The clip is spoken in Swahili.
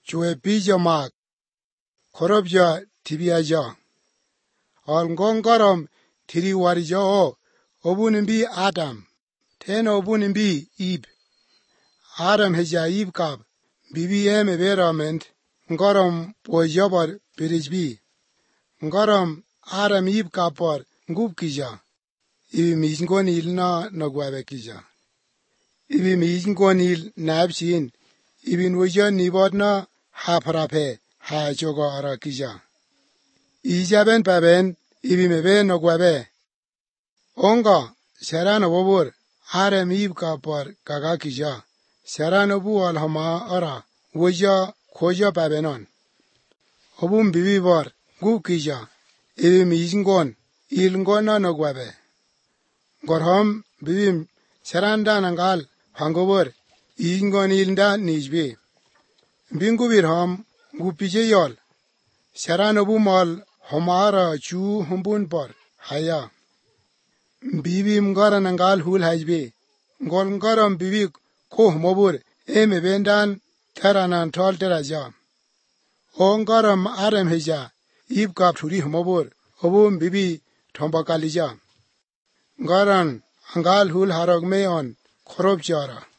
chwe pijo mak, korobja tibiaja. Al ngongorom tiri warjo obunimbi Adam, ten obunimbi Ib. Adam heja Ib kab, bibi eme berament, ngorom pojabar pirijbi. Ngorom Adam Ib kapor ngub kija. Ibi misngonil na nagwabe kija. Ibi misngonil nabshin, ibi nwajan nibod na haprape hajoga ara kija. Ijaben paben, ibi mebe nagwabe. Onga, serana wabur, Adam Ib kapor kaga kija. Serana bu alhama ara, waja koja pabenon. Obun bibi bar, ngub kija. Ibi misngon, ilngon na nagwabe. Gorham bibim seranda nangal hangobor ingon ilnda nijbe bingu birham gupije yol serano bumal hamara chu humbun par haya bibim gara nangal hul hajbe ngol ngaram bibi ko mobur eme bendan taranan tol teraja on garam arem heja ib kap thuri mobur obum bibi thomba kalija Garan angal hul harag meon khorob jara.